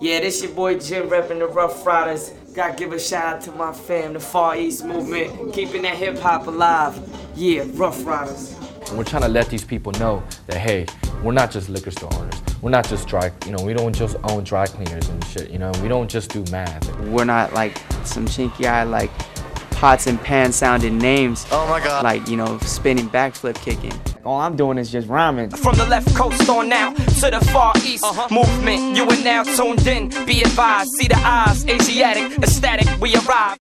Yeah, this your boy Jim repping the Rough Riders. Gotta give a shout out to my fam, the Far East movement, keeping that hip hop alive. Yeah, Rough Riders. And we're trying to let these people know that, hey, we're not just liquor store owners. We're not just we don't just own dry cleaners and shit, we don't just do math. We're not like some chinky-eyed, like, pots and pans sounding names. Oh my God. Like, spinning backflip kicking. All I'm doing is just rhyming. From the left coast on now to the Far East movement, you are now tuned in. Be advised, see the eyes, Asiatic, ecstatic, we arrive.